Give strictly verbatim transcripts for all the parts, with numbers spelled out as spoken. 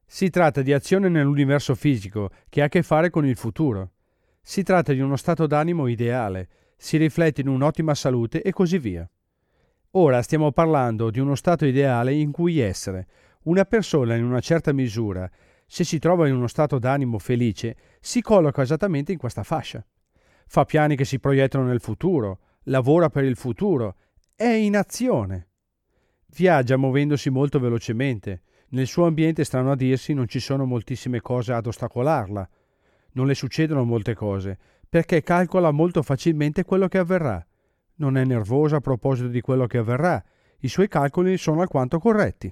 Si tratta di azione nell'universo fisico che ha a che fare con il futuro. Si tratta di uno stato d'animo ideale, si riflette in un'ottima salute e così via. Ora stiamo parlando di uno stato ideale in cui essere. Una persona in una certa misura, se si trova in uno stato d'animo felice, si colloca esattamente in questa fascia. Fa piani che si proiettano nel futuro, lavora per il futuro, è in azione. Viaggia muovendosi molto velocemente. Nel suo ambiente, strano a dirsi, non ci sono moltissime cose ad ostacolarla. Non le succedono molte cose, perché calcola molto facilmente quello che avverrà. Non è nervosa a proposito di quello che avverrà. I suoi calcoli sono alquanto corretti.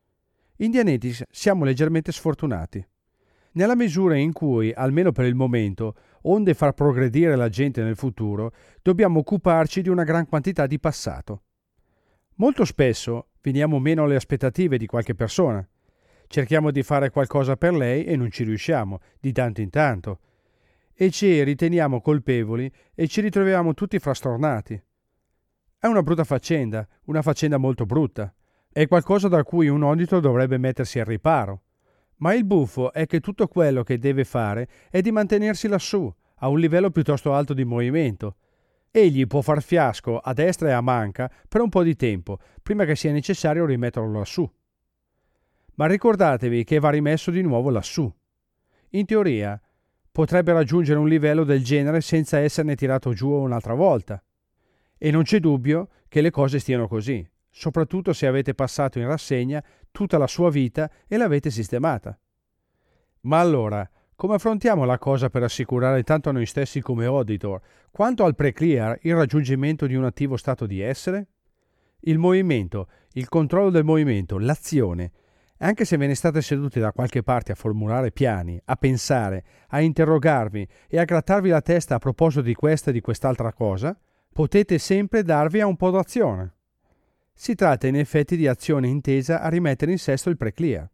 In Dianetics siamo leggermente sfortunati. Nella misura in cui, almeno per il momento, onde far progredire la gente nel futuro, dobbiamo occuparci di una gran quantità di passato. Molto spesso veniamo meno alle aspettative di qualche persona. Cerchiamo di fare qualcosa per lei e non ci riusciamo, di tanto in tanto. E ci riteniamo colpevoli e ci ritroviamo tutti frastornati. È una brutta faccenda, una faccenda molto brutta. È qualcosa da cui un audito dovrebbe mettersi al riparo. Ma il buffo è che tutto quello che deve fare è di mantenersi lassù, a un livello piuttosto alto di movimento. Egli può far fiasco a destra e a manca per un po' di tempo, prima che sia necessario rimetterlo lassù. Ma ricordatevi che va rimesso di nuovo lassù. In teoria, potrebbe raggiungere un livello del genere senza esserne tirato giù un'altra volta. E non c'è dubbio che le cose stiano così, soprattutto se avete passato in rassegna tutta la sua vita e l'avete sistemata. Ma allora, come affrontiamo la cosa per assicurare tanto a noi stessi come auditor, quanto al pre-clear il raggiungimento di un attivo stato di essere? Il movimento, il controllo del movimento, l'azione. Anche se ve ne state seduti da qualche parte a formulare piani, a pensare, a interrogarvi e a grattarvi la testa a proposito di questa e di quest'altra cosa, potete sempre darvi a un po' d'azione. Si tratta in effetti di azione intesa a rimettere in sesto il pre-clear.